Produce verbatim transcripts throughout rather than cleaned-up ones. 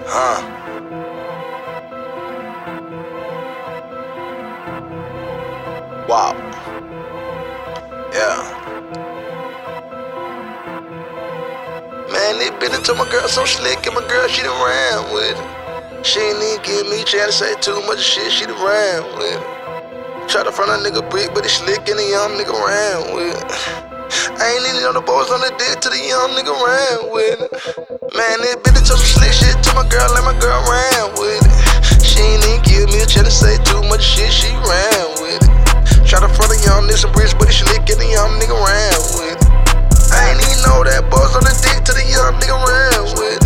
Huh. Wow. Yeah. Man, they been into my girl so slick, and my girl, she done ran with it. She ain't even give me a chance to say too much shit, she done ran with it. Try to front a nigga brick, but he slick and the young nigga ran with it. I ain't even on the boys on the dick till the young nigga ran with it. Man, they been into some slick shit to my girl, and my girl ran with it. She ain't even give me a chance to say too much shit, she ran with it. Try to front a young nigga some bricks, but he slick and the young nigga ran with it. I ain't even know that boys on the dick till the young nigga ran with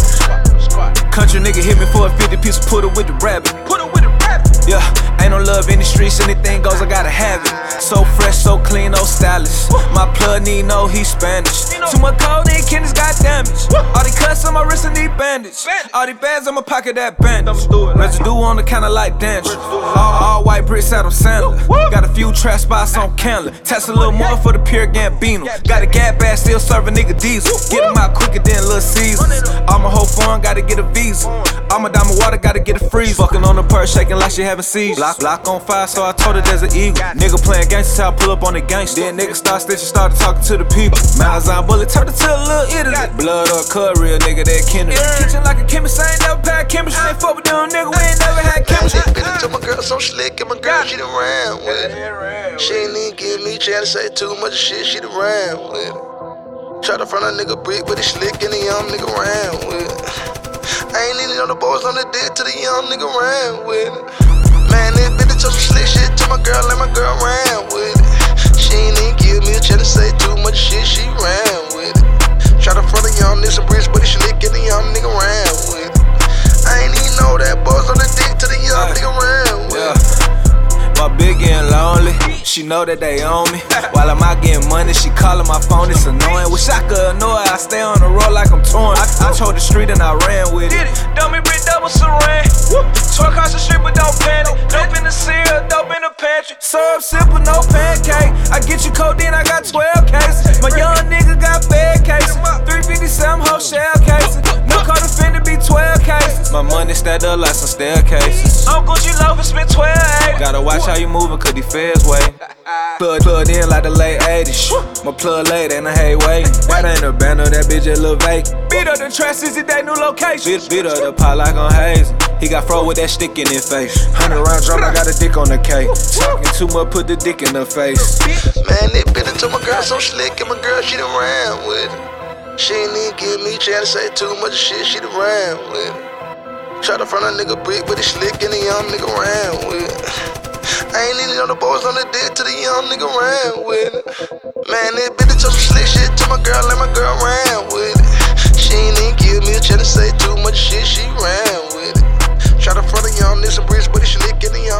it. Country nigga hit me for a fifty piece, put it with the rabbit. Put it with the rabbit. Yeah, ain't no love in the streets, anything goes, I gotta have it. So fresh, so clean, no stylish. My plug need no, he Spanish. Too much codeine, kidneys got damage. All the cuts on my wrist and need bandage. All the bags on my pocket, that bandage. Residue on the counter like dandruff. All, all white bricks out of Sandler. Got a few trap spots on Candler. Test a little more for the pure Gambino. Got a gas bag, still serving nigga diesel. Get him out quicker than Little Caesars. All my whole fun, gotta get a visa. All my diamond water, gotta get a freeze. Fucking on the purse, shaking like she having seizures. Block, block on fire, so I told her there's an eagle. Nigga playing gangsta, so I pull up on the gangsta. Then nigga start stitching, started talking to the people. Malazan bullet, turned it to a little Italy. Blood or cut, real nigga, that Kendrick. Kitchen like a chemist, I ain't never had chemistry. Ain't fuck with them nigga, we ain't never had chemistry. Been into my girl so slick, and my girl, she done ran with it. She ain't even give me a chance to say too much shit, she done ran with it. Try to front a nigga brick, but he slick and the young nigga ran with it. I ain't even on the boys on the dick till the young nigga ran with it. Man, they been into some slick shit to my girl, and my girl ran with it. She ain't even give me a chance to say too much shit, she ran with it. Try to front a young nigga some bricks, but he slick and the young nigga ran with it. I ain't even know that boys on the dick till the young nigga ran with it. My bitch getting lonely, she know that they own me. While I'm out getting money, she calling my phone, it's annoying. Wish I could know her, I stay on the road like I'm torn. I, I told the street and I ran with it. Dummy brick double saran. Twerk across the street but don't panic. Dope in the cereal, dope in the pantry. Syrup simple, no pancake. I get you codeine, I got twelve cases. My young nigga got bad cases. three fifty-seven whole shell cases. No code offender be twelve cases. My money stacked up like some staircases. Uncle G loafers spent twelve eight. Gotta watch how you moving, cause the feds wait. Plug, plugged in like the late eighties. My plug late and I hate waiting. Right in the banner, that bitch just look vacant. Beat up the trash, sixty day new location. Beat, beat up the pot like on Hazen. He got fro with that stick in his face. Hundred round drum, I got a dick on the cake. Talking too much, put the dick in her face. Man, they been into my girl so slick, and my girl, she done ran with it. She ain't even give me a chance to say too much shit, she done ran with it. Try to front a nigga brick, but he slick and the young nigga ran with it. I ain't even on the boys on the dick till the young nigga ran with it. Man, they been into some slick shit to my girl, and my girl ran with it. She ain't even give me a chance to say too much shit, she ran with it. Try to front a young nigga some bricks, but he slick and the young